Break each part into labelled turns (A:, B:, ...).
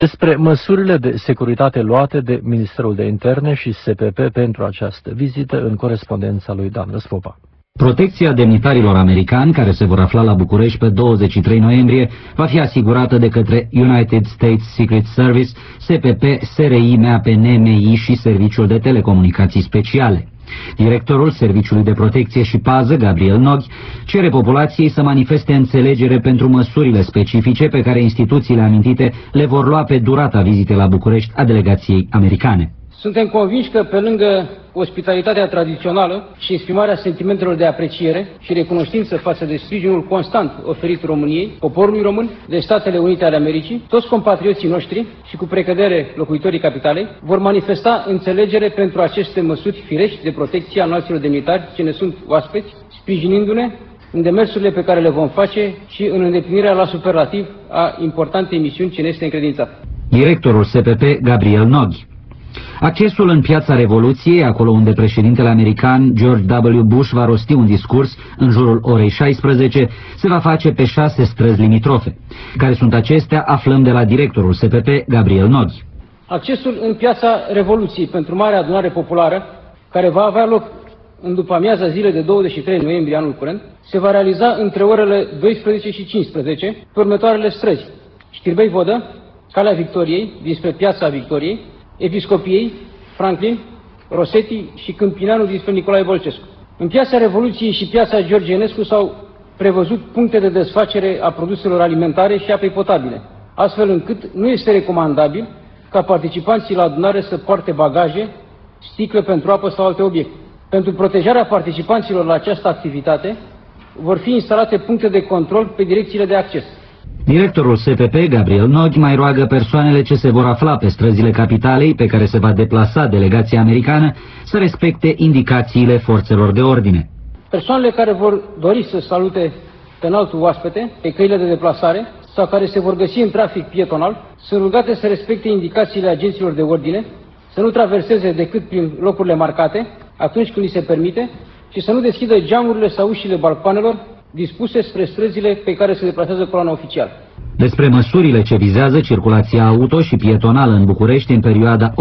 A: Despre măsurile de securitate luate de Ministerul de Interne și SPP pentru această vizită în corespondența lui Dan Răsfopa.
B: Protecția demnitarilor americani care se vor afla la București pe 23 noiembrie va fi asigurată de către United States Secret Service, SPP, SRI, MAPN, MI și Serviciul de Telecomunicații Speciale. Directorul Serviciului de Protecție și Pază, Gabriel Noghi, cere populației să manifeste înțelegere pentru măsurile specifice pe care instituțiile amintite le vor lua pe durata vizitei la București a delegației americane.
C: Suntem convinși că, pe lângă ospitalitatea tradițională și exprimarea sentimentelor de apreciere și recunoștință față de sprijinul constant oferit României, poporului român, de Statele Unite ale Americii, toți compatrioții noștri și cu precădere locuitorii capitalei vor manifesta înțelegere pentru aceste măsuri firești de protecție a înalților demnitari ce ne sunt oaspeți, sprijinindu-ne în demersurile pe care le vom face și în îndeplinirea la superlativ a importantei misiuni ce ne este încredințată.
B: Directorul SPP, Gabriel Noghi. Accesul în Piața Revoluției, acolo unde președintele american George W. Bush va rosti un discurs în jurul orei 16, se va face pe 6 străzi limitrofe. Care sunt acestea, aflăm de la directorul SPP, Gabriel Noghi.
C: Accesul în Piața Revoluției pentru Marea Adunare Populară, care va avea loc în după amiaza zilei de 23 noiembrie anul curent, se va realiza între orele 12 și 15 pe următoarele străzi: Știrbei Vodă, Calea Victoriei, dinspre Piața Victoriei, Episcopiei, Franklin, Rosetti și Câmpineanu dinspre Nicolae Bolcescu. În Piața Revoluției și Piața George Enescu s-au prevăzut puncte de desfacere a produselor alimentare și apei potabile, astfel încât nu este recomandabil ca participanții la adunare să poarte bagaje, sticle pentru apă sau alte obiecte. Pentru protejarea participanților la această activitate vor fi instalate puncte de control pe direcțiile de acces.
B: Directorul SPP, Gabriel Noghi, mai roagă persoanele ce se vor afla pe străzile capitalei pe care se va deplasa delegația americană să respecte indicațiile forțelor de ordine.
C: Persoanele care vor dori să salute pe înaltul oaspete pe căile de deplasare sau care se vor găsi în trafic pietonal sunt rugate să respecte indicațiile agenților de ordine, să nu traverseze decât prin locurile marcate atunci când li se permite și să nu deschidă geamurile sau ușile balcoanelor dispuse spre străzile pe care se deplasează coloana oficială.
B: Despre măsurile ce vizează circulația auto și pietonală în București în perioada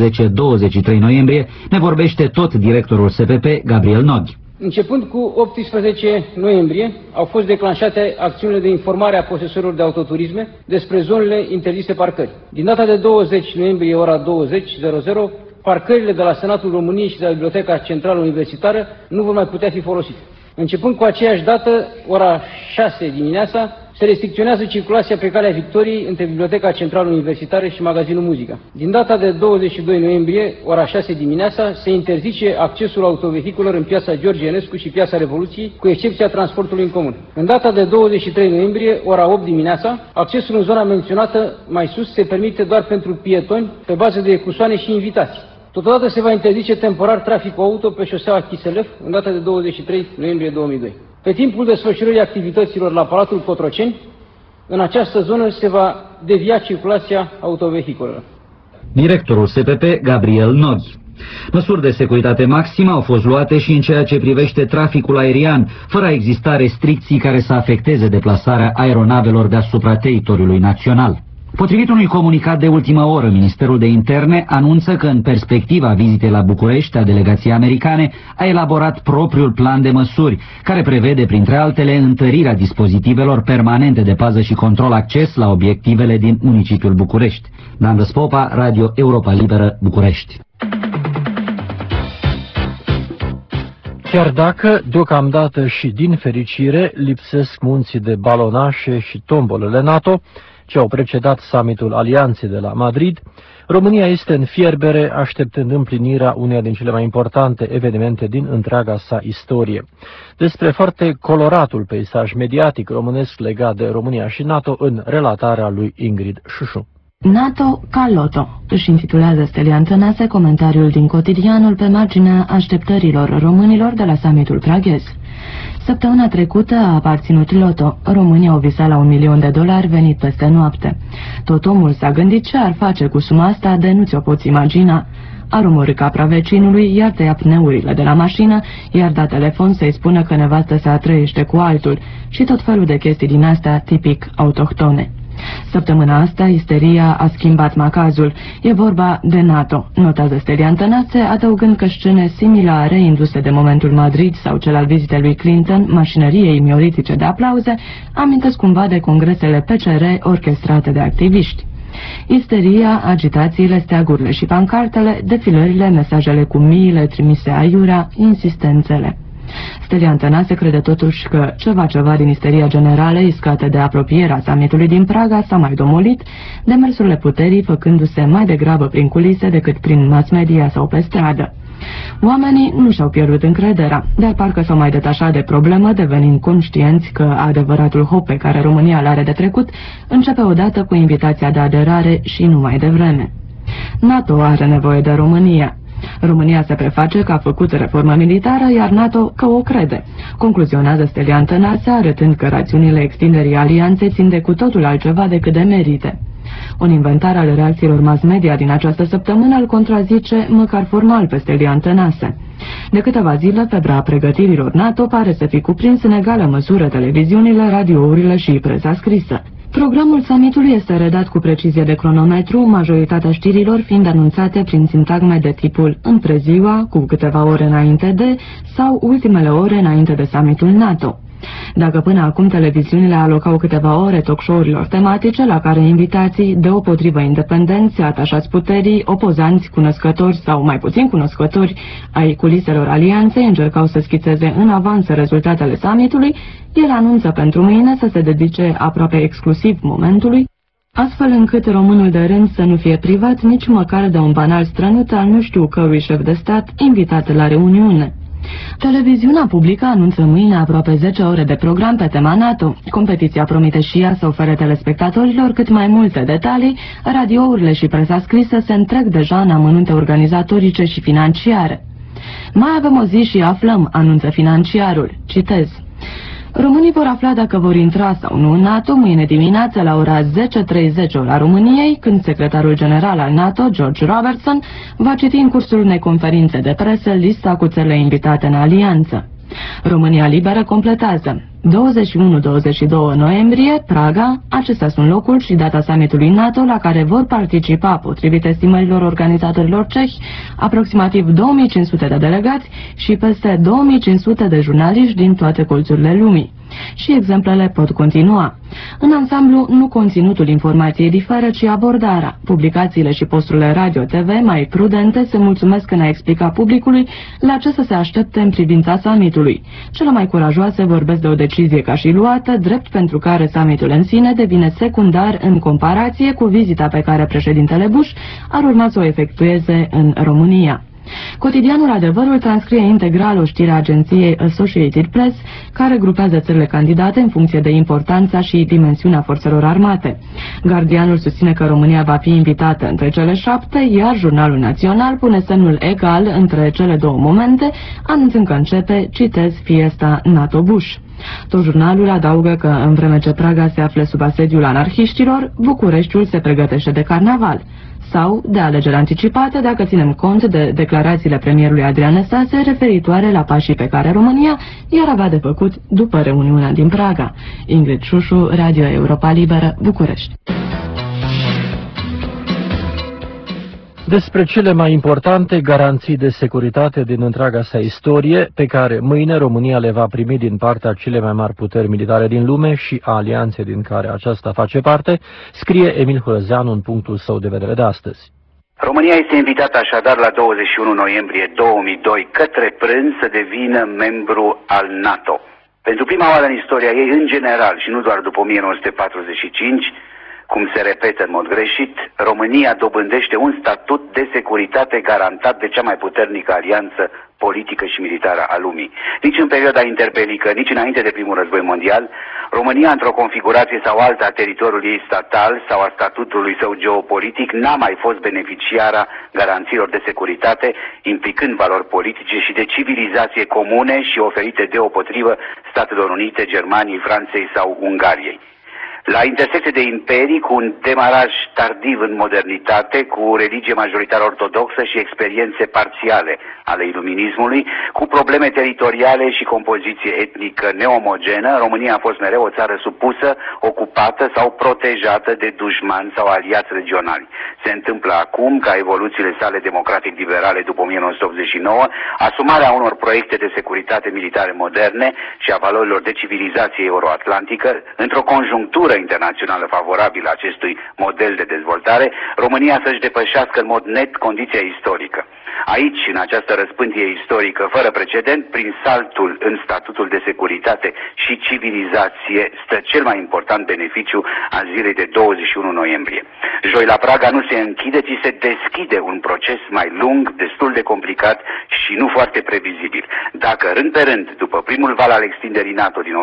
B: 18-23 noiembrie ne vorbește tot directorul SPP, Gabriel Noghi.
C: Începând cu 18 noiembrie au fost declanșate acțiunile de informare a posesorilor de autoturisme despre zonele interzise parcări. Din data de 20 noiembrie, ora 20:00, parcările de la Senatul României și de la Biblioteca Centrală Universitară nu vor mai putea fi folosite. Începând cu aceeași dată, ora 6 dimineața, se restricționează circulația pe Calea Victoriei între Biblioteca Centrală Universitară și Magazinul Muzica. Din data de 22 noiembrie, ora 6 dimineața, se interzice accesul autovehiculelor în Piața George Enescu și Piața Revoluției, cu excepția transportului în comun. În data de 23 noiembrie, ora 8 dimineața, accesul în zona menționată mai sus se permite doar pentru pietoni, pe bază de ecusoane și invitații. Totodată se va interzice temporar traficul auto pe șoseaua Chiselef în data de 23 noiembrie 2002. Pe timpul desfășurării activităților la Palatul Cotroceni, în această zonă se va devia circulația autovehiculelor.
B: Directorul SPP, Gabriel Noghi. Măsuri de securitate maximă au fost luate și în ceea ce privește traficul aerian, fără a exista restricții care să afecteze deplasarea aeronavelor deasupra teritoriului național. Potrivit unui comunicat de ultimă oră, Ministerul de Interne anunță că în perspectiva vizitei la București a delegației americane a elaborat propriul plan de măsuri, care prevede, printre altele, întărirea dispozitivelor permanente de pază și control acces la obiectivele din municipiul București. Dan Răsfopa, Radio Europa Liberă, București.
A: Chiar dacă, deocamdată și din fericire, lipsesc munții de balonașe și tombolele NATO, ce au precedat summitul Alianței de la Madrid, România este în fierbere, așteptând împlinirea uneia din cele mai importante evenimente din întreaga sa istorie. Despre foarte coloratul peisaj mediatic românesc legat de România și NATO în relatarea lui Ingrid Șușu.
D: NATO ca loto, își intitulează Stelian Tănase comentariul din Cotidianul pe marginea așteptărilor românilor de la summitul praghez. Săptămâna trecută a aparținut loto. România au visat la $1.000.000 venit peste noapte. Tot omul s-a gândit ce ar face cu suma asta de nu ți-o poți imagina. Ar omorî capra vecinului, iar tăia pneurile de la mașină, iar da telefon să-i spună că nevastă sa trăiește cu altul și tot felul de chestii din astea tipic autohtone. Săptămâna asta, isteria a schimbat macazul. E vorba de NATO, notează Stelian Tănase, adăugând că scene similare induse de momentul Madrid sau cel al vizitei lui Clinton, mașinăriei mioritice de aplauze, amintesc cumva de congresele PCR orchestrate de activiști. Isteria, agitațiile, steagurile și pancartele, defilările, mesajele cu miile trimise aiurea, insistențele. Stelian Tănase crede totuși că ceva din isteria generală iscată de apropierea summitului din Praga s-a mai domolit, demersurile puterii făcându-se mai degrabă prin culise decât prin mass media sau pe stradă. Oamenii nu și-au pierdut încrederea, dar parcă s-au mai detașat de problemă, devenind conștienți că adevăratul hop pe care România l-are de trecut începe odată cu invitația de aderare și nu mai devreme. NATO are nevoie de România. România se preface că a făcut reformă militară, iar NATO că o crede, concluzionează Stelian Tănase, arătând că rațiunile extinderii alianței țin de cu totul altceva decât de merite. Un inventar al reacțiilor mass media din această săptămână îl contrazice măcar formal pe Stelian Tănase. De câteva zile, febra pregătirilor NATO pare să fi cuprins în egală măsură televiziunile, radiourile și presa scrisă. Programul summitului este redat cu precizie de cronometru, majoritatea știrilor fiind anunțate prin sintagme de tipul întreziua, cu câteva ore înainte de, sau ultimele ore înainte de summitul NATO. Dacă până acum televiziunile alocau câteva ore talk show-urilor tematice la care invitații, deopotrivă independenți, atașați puterii, opozanți, cunoscători sau mai puțin cunoscători ai culiselor alianței încercau să schițeze în avans rezultatele summitului, el anunță pentru mâine să se dedice aproape exclusiv momentului, astfel încât românul de rând să nu fie privat nici măcar de un banal strănut al nu știu cărui șef de stat invitat la reuniune. Televiziunea publică anunță mâine aproape 10 ore de program pe tema NATO. Competiția promite și ea să ofere telespectatorilor cât mai multe detalii, radiourile și presa scrisă se întrec deja în amănunte organizatorice și financiare. Mai avem o zi și aflăm, anunță financiarul. Citez. Românii vor afla dacă vor intra sau nu în NATO mâine dimineață la ora 10:30 ora României, când secretarul general al NATO, George Robertson, va citi în cursul unei conferințe de presă lista cu țările invitate în alianță. România Liberă completează 21-22 noiembrie, Praga, acestea sunt locul și data summitului NATO la care vor participa, potrivit estimărilor organizatorilor cehi, aproximativ 2500 de delegați și peste 2500 de jurnaliști din toate colțurile lumii. Și exemplele pot continua. În ansamblu, nu conținutul informației diferă, ci abordarea. Publicațiile și posturile radio-TV mai prudente se mulțumesc în a explica publicului la ce să se aștepte în privința summitului. Cele mai curajoase vorbesc de o decizie ca și luată, drept pentru care summitul în sine devine secundar în comparație cu vizita pe care președintele Bush ar urma să o efectueze în România. Cotidianul Adevărul transcrie integral o știre a agenției Associated Press, care grupează țările candidate în funcție de importanța și dimensiunea forțelor armate. Guardianul susține că România va fi invitată între cele 7, iar Jurnalul Național pune semnul egal între cele două momente, anunțând că începe, citez, fiesta NATO-Bush. Tot jurnalul adaugă că, în vreme ce Praga se află sub asediul anarhiștilor, Bucureștiul se pregătește de carnaval sau de alegeri anticipate, dacă ținem cont de declarațiile premierului Adrian Năstase referitoare la pașii pe care România i-ar avea de făcut după reuniunea din Praga. Ingrid Șușu, Radio Europa Liberă, București.
A: Despre cele mai importante garanții de securitate din întreaga sa istorie, pe care mâine România le va primi din partea cele mai mari puteri militare din lume și a alianței din care aceasta face parte, scrie Emil Hurăzeanu în punctul său de vedere de astăzi.
E: România este invitată așadar la 21 noiembrie 2002 către prânz să devină membru al NATO. Pentru prima oară în istoria ei, în general, și nu doar după 1945, cum se repetă în mod greșit, România dobândește un statut de securitate garantat de cea mai puternică alianță politică și militară a lumii. Nici în perioada interbelică, nici înainte de primul război mondial, România, într-o configurație sau alta a teritoriului ei statal sau a statutului său geopolitic, n-a mai fost beneficiara garanțiilor de securitate, implicând valori politice și de civilizație comune și oferite deopotrivă Statelor Unite, Germaniei, Franței sau Ungariei. La intersecție de imperii, cu un demaraj tardiv în modernitate, cu religie majoritară ortodoxă și experiențe parțiale ale iluminismului, cu probleme teritoriale și compoziție etnică neomogenă, România a fost mereu o țară supusă, ocupată sau protejată de dușmani sau aliați regionali. Se întâmplă acum, ca evoluțiile sale democratic-liberale după 1989, asumarea unor proiecte de securitate militare moderne și a valorilor de civilizație euroatlantică, într-o conjunctură internațională favorabilă acestui model de dezvoltare, România să-și depășească în mod net condiția istorică. Aici, în această răspântie istorică fără precedent, prin saltul în statutul de securitate și civilizație, stă cel mai important beneficiu al zilei de 21 noiembrie. Joi la Praga nu se închide, ci se deschide un proces mai lung, destul de complicat și nu foarte previzibil. Dacă rând pe rând, după primul val al extinderii NATO din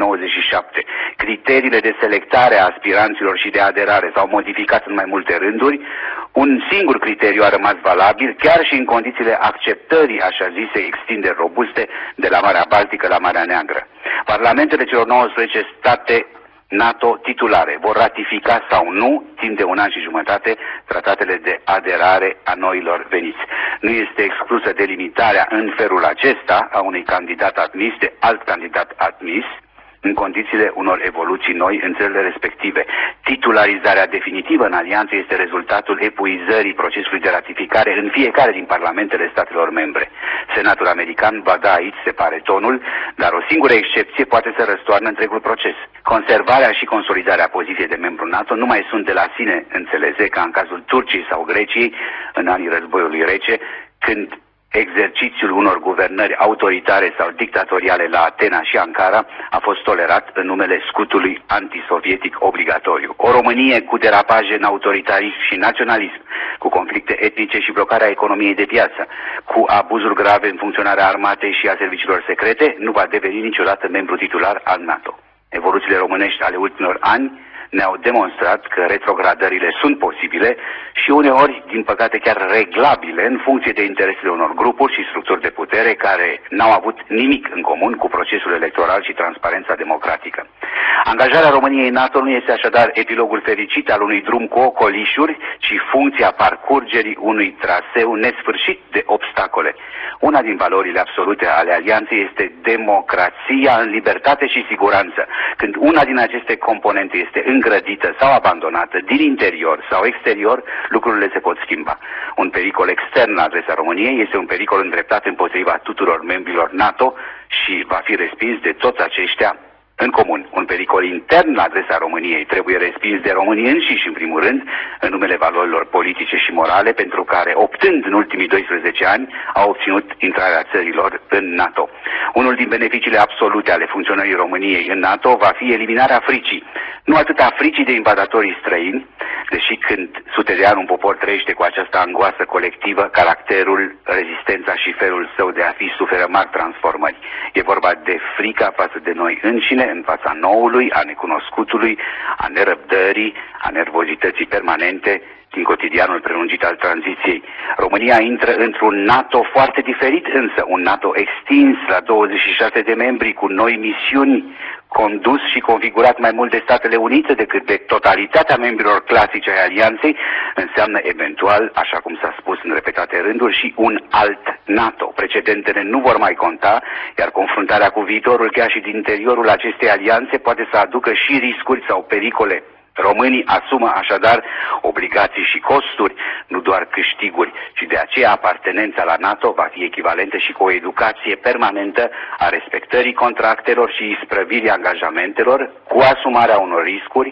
E: 1997, criteriile de selectare a aspiranților și de aderare s-au modificat în mai multe rânduri, un singur criteriu a rămas valabil, chiar și în condițiile acceptării așa zise extinderi robuste de la Marea Baltică la Marea Neagră. Parlamentele celor 19 state NATO titulare vor ratifica sau nu, timp de 1 an și jumătate, tratatele de aderare a noilor veniți. Nu este exclusă delimitarea în felul acesta a unui candidat admis de alt candidat admis, în condițiile unor evoluții noi în țările respective. Titularizarea definitivă în alianță este rezultatul epuizării procesului de ratificare în fiecare din parlamentele statelor membre. Senatul american va da aici, se pare, tonul, dar o singură excepție poate să răstoarnă întregul proces. Conservarea și consolidarea poziției de membru NATO nu mai sunt de la sine înțelese, ca în cazul Turciei sau Greciei în anii războiului rece, când exercițiul unor guvernări autoritare sau dictatoriale la Atena și Ankara a fost tolerat în numele scutului antisovietic obligatoriu. O Românie cu derapaje în autoritarism și naționalism, cu conflicte etnice și blocarea economiei de piață, cu abuzuri grave în funcționarea armatei și a serviciilor secrete, nu va deveni niciodată membru titular al NATO. Evoluțiile românești ale ultimilor ani ne-au demonstrat că retrogradările sunt posibile și uneori, din păcate, chiar reglabile în funcție de interesele unor grupuri și structuri de putere care n-au avut nimic în comun cu procesul electoral și transparența democratică. Angajarea României în NATO nu este așadar epilogul fericit al unui drum cu ocolișuri, ci funcția parcurgerii unui traseu nesfârșit de obstacole. Una din valorile absolute ale alianței este democrația în libertate și siguranță. Când una din aceste componente este îngrădită sau abandonată din interior sau exterior, lucrurile se pot schimba. Un pericol extern la adresa României este un pericol îndreptat împotriva tuturor membrilor NATO și va fi respins de toți aceștia în comun. Un pericol intern la adresa României trebuie respins de românii înșiși, în primul rând, în numele valorilor politice și morale, pentru care, optând în ultimii 12 ani, au obținut intrarea țărilor în NATO. Unul din beneficiile absolute ale funcționării României în NATO va fi eliminarea fricii. Nu atât a fricii de invadatorii străini, deși când sute de ani un popor trăiește cu această angoasă colectivă, caracterul, rezistența și felul său de a fi suferă mari transformări. E vorba de frica față de noi înșine, în fața noului, a necunoscutului, a nerăbdării, a nervozității permanente din cotidianul prelungit al tranziției. România intră într-un NATO foarte diferit, însă un NATO extins la 26 de membri cu noi misiuni, condus și configurat mai mult de Statele Unite decât de totalitatea membrilor clasici ai alianței, înseamnă eventual, așa cum s-a spus în repetate rânduri, și un alt NATO. Precedentele nu vor mai conta, iar confruntarea cu viitorul chiar și din interiorul acestei alianțe poate să aducă și riscuri sau pericole. Românii asumă așadar obligații și costuri, nu doar câștiguri, și de aceea apartenența la NATO va fi echivalentă și cu o educație permanentă a respectării contractelor și isprăvirii angajamentelor, cu asumarea unor riscuri,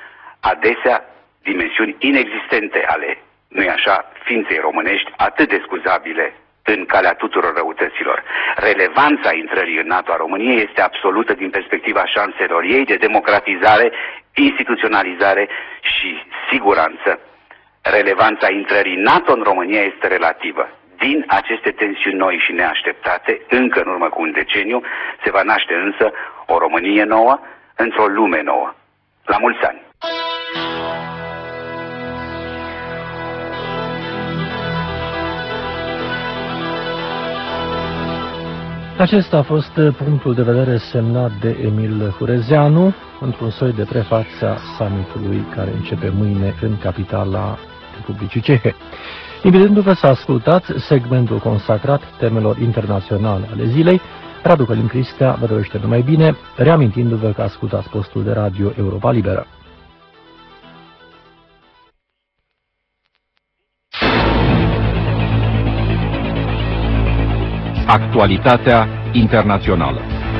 E: adesea dimensiuni inexistente ale, nu-i așa, ființei românești, atât de scuzabile în calea tuturor răutăților. Relevanța intrării în NATO a României este absolută din perspectiva șanselor ei de democratizare, instituționalizare și siguranță. Relevanța intrării NATO în România este relativă. Din aceste tensiuni noi și neașteptate, încă în urmă cu un deceniu, se va naște însă o Românie nouă într-o lume nouă. La mulți ani!
A: Acesta a fost punctul de vedere semnat de Emil Hurezeanu într-un soi de prefață a summitului care începe mâine în capitala Republicii Cehe. Invitându-vă să ascultați segmentul consacrat temelor internaționale ale zilei, Radu Călin Cristea vă dorește numai bine, reamintindu-vă că ascultați postul de radio Europa Liberă.
F: Actualitatea internațională.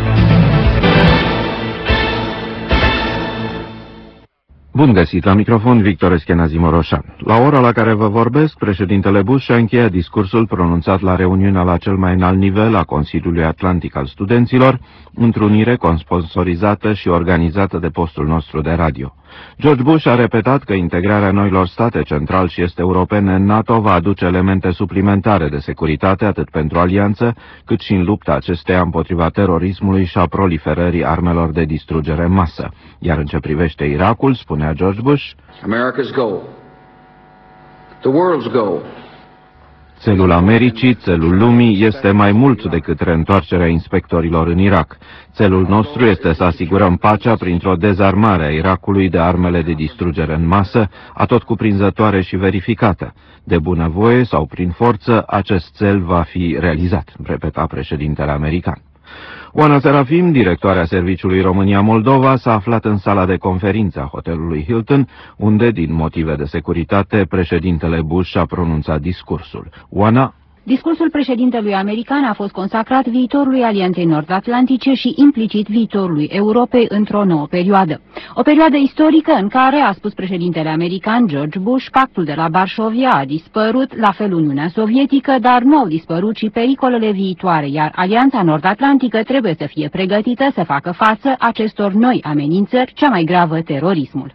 G: Bun găsit la microfon, Victor Eschenazi Moroșan. La ora la care vă vorbesc, președintele Bush a încheiat discursul pronunțat la reuniunea la cel mai înalt nivel a Consiliului Atlantic al Studenților, întrunire consponsorizată și organizată de postul nostru de radio. George Bush a repetat că integrarea noilor state central și est europene în NATO va aduce elemente suplimentare de securitate atât pentru alianță, cât și în lupta acesteia împotriva terorismului și a proliferării armelor de distrugere în masă. Iar în ce privește Irakul, spunea George Bush,
H: America's goal, the world's goal.
G: Țelul Americii, țelul lumii, este mai mult decât reîntoarcerea inspectorilor în Irak. Țelul nostru este să asigurăm pacea printr-o dezarmare a Irakului de armele de distrugere în masă, atotcuprinzătoare și verificată. De bunăvoie sau prin forță, acest țel va fi realizat, repeta președintele american. Oana Serafim, directoarea Serviciului România-Moldova, s-a aflat în sala de conferință a hotelului Hilton, unde, din motive de securitate, președintele Bush a pronunțat discursul. Oana?
I: Discursul președintelui american a fost consacrat viitorului Alianței Nord-Atlantice și implicit viitorului Europei într-o nouă perioadă. O perioadă istorică în care, a spus președintele american George Bush, pactul de la Varșovia a dispărut, la fel Uniunea Sovietică, dar nu au dispărut și pericolele viitoare, iar Alianța Nord-Atlantică trebuie să fie pregătită să facă față acestor noi amenințări, cea mai gravă, terorismul.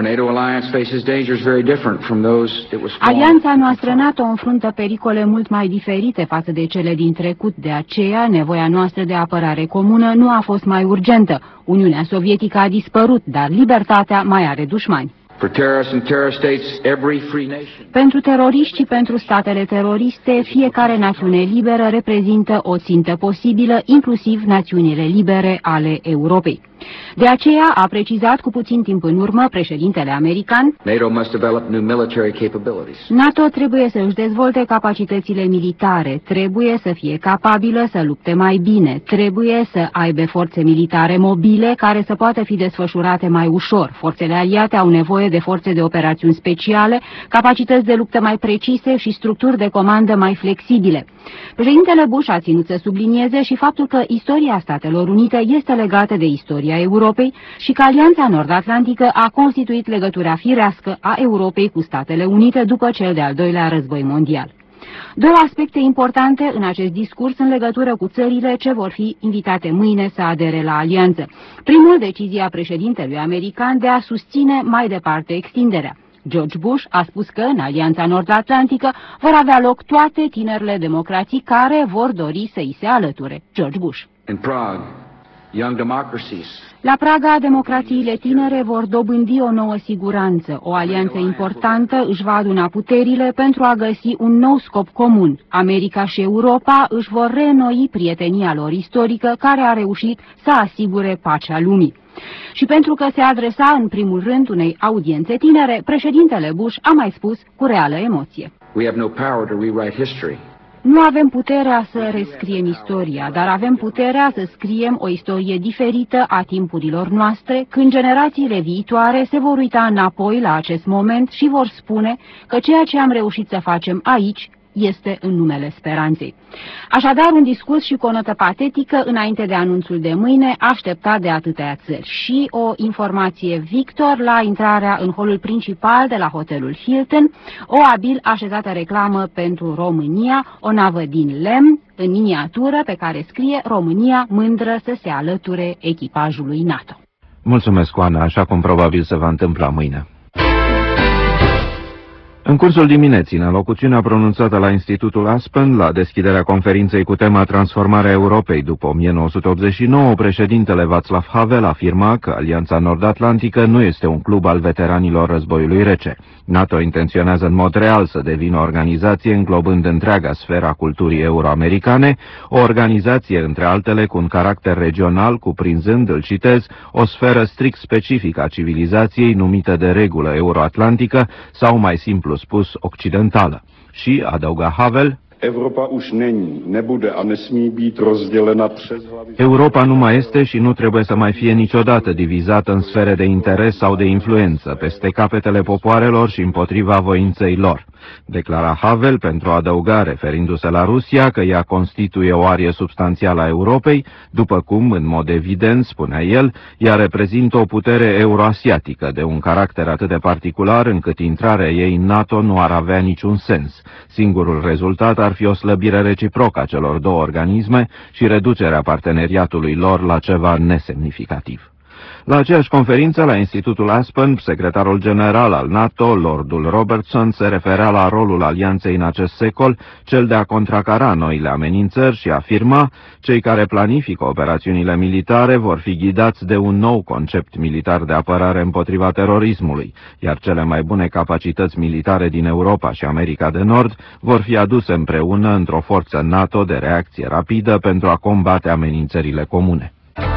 I: Alianța noastră NATO înfruntă pericole mult mai diferite față de cele din trecut, de aceea nevoia noastră de apărare comună nu a fost mai urgentă. Uniunea Sovietică a dispărut, dar libertatea mai are dușmani. Pentru teroriști și pentru statele teroriste, fiecare națiune liberă reprezintă o țintă posibilă, inclusiv națiunile libere ale Europei. De aceea, a precizat cu puțin timp în urmă președintele american, NATO trebuie să își dezvolte capacitățile militare, trebuie să fie capabilă să lupte mai bine, trebuie să aibă forțe militare mobile care să poată fi desfășurate mai ușor. Forțele aliate au nevoie de forțe de operațiuni speciale, capacități de luptă mai precise și structuri de comandă mai flexibile. Președintele Bush a ținut să sublinieze și faptul că istoria Statelor Unite este legată de istoria Europei și că Alianța Nord-Atlantică a constituit legătura firească a Europei cu Statele Unite după cel de-al doilea război mondial. Două aspecte importante în acest discurs în legătură cu țările ce vor fi invitate mâine să adere la alianță. Primul, decizia președintelui american de a susține mai departe extinderea. George Bush a spus că în Alianța Nord-Atlantică vor avea loc toate tinerile democrații care vor dori să îi se alăture. George Bush. La Praga, democrațiile tinere vor dobândi o nouă siguranță. O alianță importantă își va aduna puterile pentru a găsi un nou scop comun. America și Europa își vor reînnoi prietenia lor istorică care a reușit să asigure pacea lumii. Și pentru că se adresa în primul rând unei audiențe tinere, președintele Bush a mai spus cu reală emoție: Nu avem puterea să rescriem istoria, dar avem puterea să scriem o istorie diferită a timpurilor noastre, când generațiile viitoare se vor uita înapoi la acest moment și vor spune că ceea ce am reușit să facem aici este în numele speranței. Așadar, un discurs și cu o notă patetică înainte de anunțul de mâine, așteptat de atâtea țări. Și o informație, Victor, la intrarea în holul principal de la hotelul Hilton, o abil așezată reclamă pentru România, o navă din lemn, în miniatură, pe care scrie România mândră să se alăture echipajului NATO.
G: Mulțumesc, Oana, așa cum probabil se va întâmpla mâine. În cursul dimineții, în alocuțiunea pronunțată la Institutul Aspen, la deschiderea conferinței cu tema Transformarea Europei după 1989, președintele Václav Havel afirma că Alianța Nord-Atlantică nu este un club al veteranilor războiului rece. NATO intenționează în mod real să devină o organizație înglobând întreaga sfera culturii euroamericane, o organizație, între altele, cu un caracter regional, cuprinzând, îl citez, o sferă strict specifică a civilizației numită de regulă euroatlantică sau, mai simplu spus, occidentală. Și, adăuga Havel, Europa nu mai este și nu trebuie să mai fie niciodată divizată în sfere de interes sau de influență, peste capetele popoarelor și împotriva voinței lor. Declara Havel pentru a adăuga, referindu-se la Rusia, că ea constituie o arie substanțială a Europei, după cum, în mod evident, spunea el, ea reprezintă o putere euroasiatică de un caracter atât de particular încât intrarea ei în NATO nu ar avea niciun sens. Singurul rezultat ar fi o slăbire reciprocă a celor două organisme și reducerea parteneriatului lor la ceva nesemnificativ. La aceeași conferință, la Institutul Aspen, secretarul general al NATO, Lordul Robertson, se referea la rolul alianței în acest secol, cel de a contracara noile amenințări și afirma: cei care planifică operațiunile militare vor fi ghidați de un nou concept militar de apărare împotriva terorismului, iar cele mai bune capacități militare din Europa și America de Nord vor fi aduse împreună într-o forță NATO de reacție rapidă pentru a combate amenințările comune.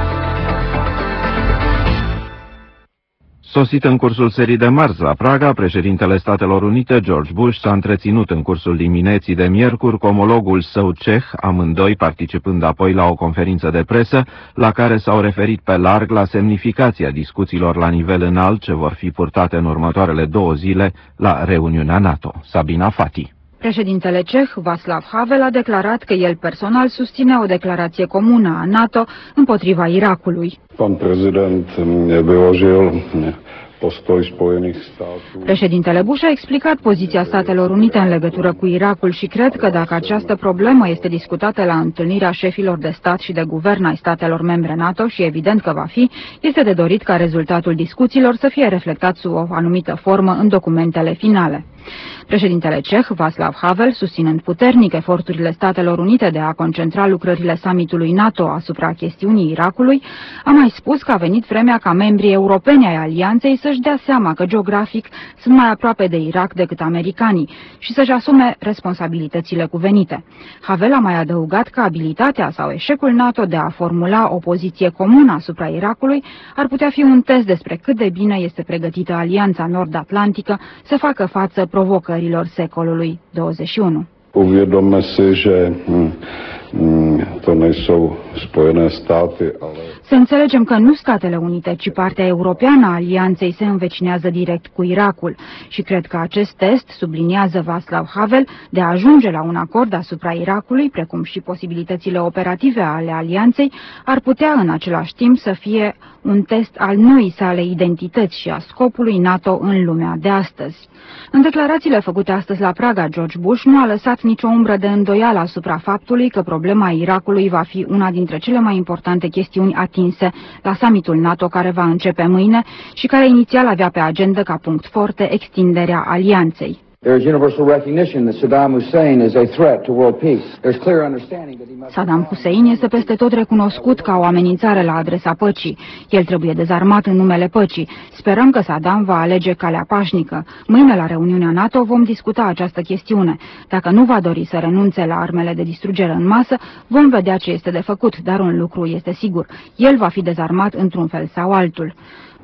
G: Sosit în cursul serii de marți la Praga, președintele Statelor Unite, George Bush, s-a întreținut în cursul dimineții de miercuri cu omologul său ceh, amândoi participând apoi la o conferință de presă, la care s-au referit pe larg la semnificația discuțiilor la nivel înalt ce vor fi purtate în următoarele 2 zile la reuniunea NATO. Sabina Fati.
I: Președintele ceh, Václav Havel, a declarat că el personal susține o declarație comună a NATO împotriva Irakului.
J: Pan prezident vyložil postoj Spojených států.
I: Președintele Bush a explicat poziția Statelor Unite în legătură cu Irakul și cred că dacă această problemă este discutată la întâlnirea șefilor de stat și de guvern ai statelor membre NATO, și evident că va fi, este de dorit ca rezultatul discuțiilor să fie reflectat sub o anumită formă în documentele finale. Președintele ceh, Václav Havel, susținând puternic eforturile Statelor Unite de a concentra lucrările summitului NATO asupra chestiunii Irakului, a mai spus că a venit vremea ca membrii europeni ai alianței să-și dea seama că geografic sunt mai aproape de Irak decât americanii și să-și asume responsabilitățile cuvenite. Havel a mai adăugat că abilitatea sau eșecul NATO de a formula o poziție comună asupra Irakului ar putea fi un test despre cât de bine este pregătită Alianța Nord-Atlantică să facă față provocărilor secolului 21.
J: Uvědomme si, že to nejsou Spojené státy, ale...
I: Să înțelegem că nu Statele Unite, ci partea europeană a alianței se învecinează direct cu Irakul și cred că acest test, subliniază Václav Havel, de a ajunge la un acord asupra Irakului, precum și posibilitățile operative ale alianței, ar putea în același timp să fie un test al noii sale identități și a scopului NATO în lumea de astăzi. În declarațiile făcute astăzi la Praga, George Bush nu a lăsat nicio umbră de îndoială asupra faptului că problema Irakului va fi una dintre cele mai importante chestiuni atinse la summitul NATO care va începe mâine și care inițial avea pe agenda ca punct forte extinderea alianței. Saddam Hussein este peste tot recunoscut ca o amenințare la adresa păcii. El trebuie dezarmat în numele păcii. Sperăm că Saddam va alege calea pașnică. Mâine la reuniunea NATO vom discuta această chestiune. Dacă nu va dori să renunțe la armele de distrugere în masă, vom vedea ce este de făcut, dar un lucru este sigur. El va fi dezarmat într-un fel sau altul.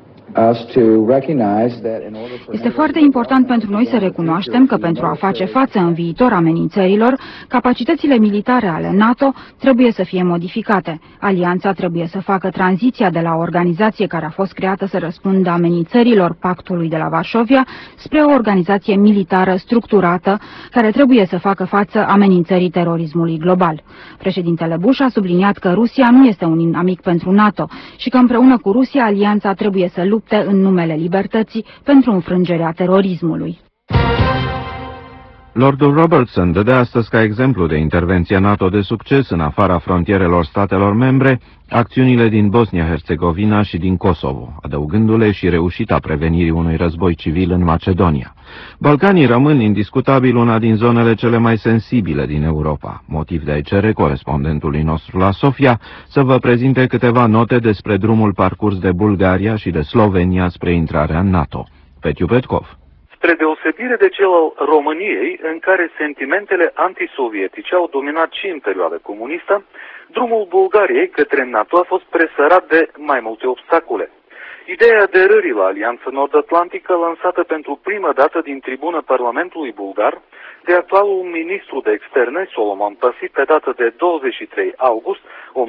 I: Este foarte important pentru noi să recunoaștem că pentru a face față în viitor amenințărilor, capacitățile militare ale NATO trebuie să fie modificate. Alianța trebuie să facă tranziția de la o organizație care a fost creată să răspundă amenințărilor Pactului de la Varșovia spre o organizație militară structurată care trebuie să facă față amenințării terorismului global. Președintele Bush a subliniat că Rusia nu este un inamic pentru NATO și că împreună cu Rusia alianța trebuie să lupte în numele libertății pentru înfrângerea terorismului.
G: Lordul Robertson dădea astăzi ca exemplu de intervenție NATO de succes în afara frontierelor statelor membre acțiunile din Bosnia-Herzegovina și din Kosovo, adăugându-le și reușita prevenirii unui război civil în Macedonia. Balcanii rămân indiscutabil una din zonele cele mai sensibile din Europa, motiv de a-i cere corespondentului nostru la Sofia să vă prezinte câteva note despre drumul parcurs de Bulgaria și de Slovenia spre intrarea în NATO. Petiu Petkov.
K: Spre deosebire de cel al României, în care sentimentele antisovietice au dominat și în perioada comunistă, drumul Bulgariei către NATO a fost presărat de mai multe obstacole. Ideea aderării la Alianța Nord-Atlantică, lansată pentru prima dată din tribuna Parlamentului bulgar de actualul ministru de externe Solomon Pasi pe dată de 23 august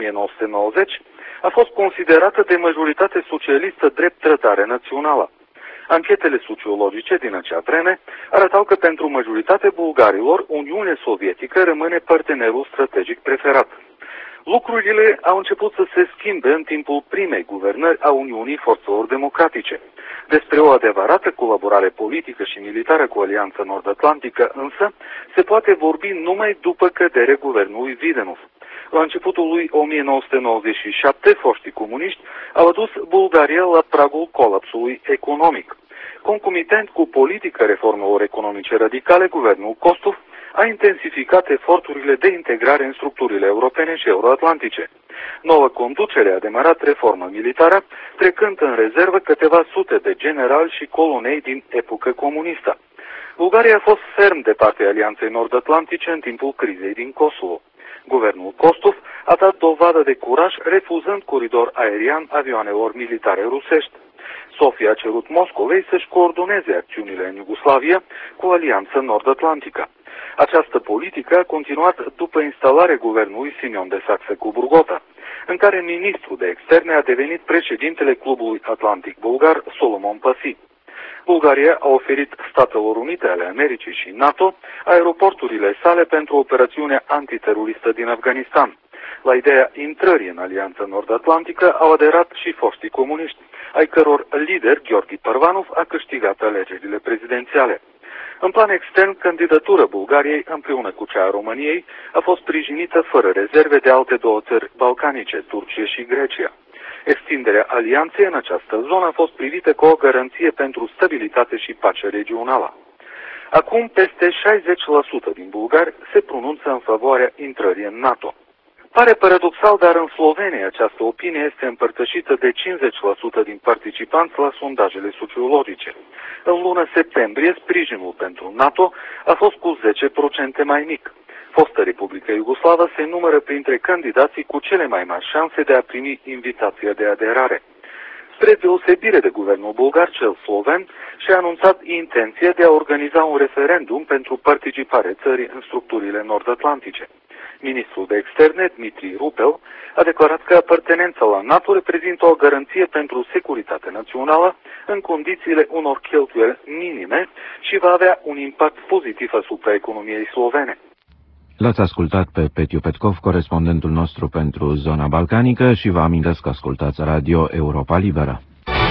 K: 1990, a fost considerată de majoritate socialistă drept trădare națională. Anchetele sociologice din acea vreme arătau că pentru majoritatea bulgarilor, Uniunea Sovietică rămâne partenerul strategic preferat. Lucrurile au început să se schimbe în timpul primei guvernări a Uniunii Forțelor Democratice. Despre o adevărată colaborare politică și militară cu Alianța Nord-Atlantică însă se poate vorbi numai după căderea guvernului Videnov. La începutul lui 1997, foștii comuniști au adus Bulgaria la pragul colapsului economic. Concomitent cu politica reformelor economice radicale, guvernul Kostov a intensificat eforturile de integrare în structurile europene și euroatlantice. Noua conducere a demarat reforma militară, trecând în rezervă câteva sute de generali și colonei din epocă comunistă. Bulgaria a fost ferm de partea Alianței Nord-Atlantice în timpul crizei din Kosovo. Guvernul Kostov a dat dovadă de curaj refuzând coridor aerian avioanelor militare rusești. Sofia a cerut Moscovei să-și coordoneze acțiunile în Iugoslavia cu Alianța Nord-Atlantică. Această politică a continuat după instalarea guvernului Simion de Saxe-Cuburgota, în care ministrul de externe a devenit președintele Clubului Atlantic Bulgar Solomon Pasi. Bulgaria a oferit Statelor Unite ale Americii și NATO aeroporturile sale pentru operațiunea antiteroristă din Afganistan. La ideea intrării în Alianța Nord-Atlantică au aderat și foștii comuniști, ai căror lider, Gheorghe Parvanov, a câștigat alegerile prezidențiale. În plan extern, candidatura Bulgariei, împreună cu cea a României, a fost sprijinită fără rezerve de alte două țări balcanice, Turcia și Grecia. Extinderea alianței în această zonă a fost privită ca o garanție pentru stabilitate și pace regională. Acum, peste 60% din bulgari se pronunță în favoarea intrării în NATO. Pare paradoxal, dar în Slovenia această opinie este împărtășită de 50% din participanți la sondajele sociologice. În luna septembrie, sprijinul pentru NATO a fost cu 10% mai mic. Fosta Republică Iugoslavă se numără printre candidații cu cele mai mari șanse de a primi invitația de aderare. Spre deosebire de guvernul bulgar, cel sloven și-a anunțat intenția de a organiza un referendum pentru participarea țării în structurile nord-atlantice. Ministrul de externe, Dmitri Rupel, a declarat că apartenența la NATO reprezintă o garanție pentru securitate națională în condițiile unor cheltuieli minime și va avea un impact pozitiv asupra economiei slovene.
G: L-ați ascultat pe Petiu Petkov, corespondentul nostru pentru zona balcanică, și vă amintesc că ascultați Radio Europa Liberă.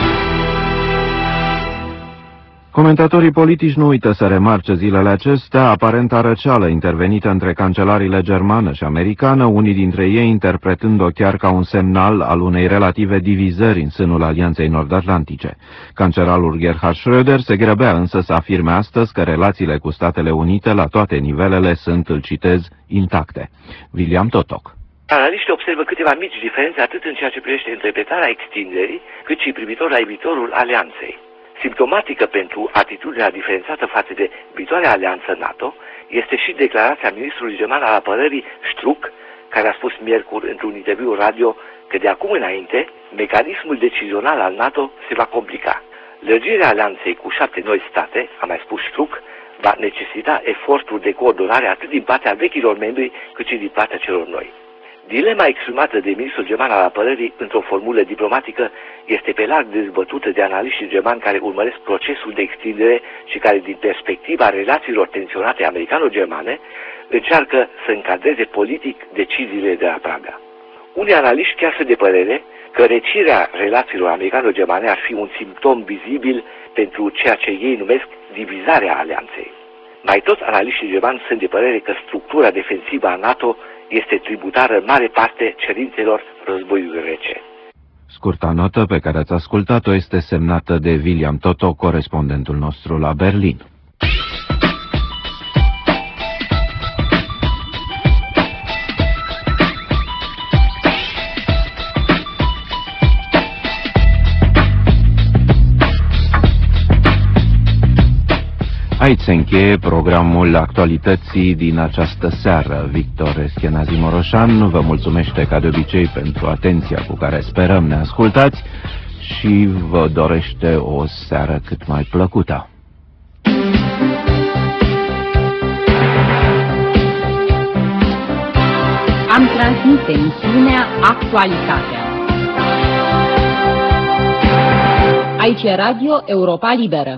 G: Comentatorii politici nu uită să remarce zilele acestea aparenta răceală intervenită între cancelarile germană și americană, unii dintre ei interpretând-o chiar ca un semnal al unei relative divizări în sânul Alianței Nord-Atlantice. Cancelarul Gerhard Schröder se grăbea însă să afirme astăzi că relațiile cu Statele Unite la toate nivelele sunt, îl citez, intacte. William Totok.
L: Analiștii observă câteva mici diferențe atât în ceea ce privește interpretarea extinderii, cât și privitor la viitorul alianței. Simptomatică pentru atitudinea diferențiată față de viitoarea alianță NATO este și declarația ministrului german al apărării Struck, care a spus miercuri într-un interviu radio că de acum înainte mecanismul decizional al NATO se va complica. Lărgirea alianței cu 7 noi state, a mai spus Struck, va necesita eforturi de coordonare atât din partea vechilor membri cât și din partea celor noi. Dilema exprimată de ministrul german al apărării într-o formulă diplomatică este pe larg dezbătută de analiștii germani care urmăresc procesul de extindere și care, din perspectiva relațiilor tensionate americano-germane, încearcă să încadreze politic deciziile de la Praga. Unii analiști chiar sunt de părere că recirea relațiilor americano-germane ar fi un simptom vizibil pentru ceea ce ei numesc divizarea alianței. Mai toți analiștii germani sunt de părere că structura defensivă a NATO este tributară în mare parte cerințelor războiului rece.
G: Scurta notă pe care ați ascultat-o este semnată de William Toto, corespondentul nostru la Berlin. Aici se încheie programul actualității din această seară. Victor Eschenazi Moroșan vă mulțumește ca de obicei pentru atenția cu care sperăm ne ascultați și vă dorește o seară cât mai plăcută.
I: Am transmis emisiunea Actualitatea. Aici e Radio Europa Liberă.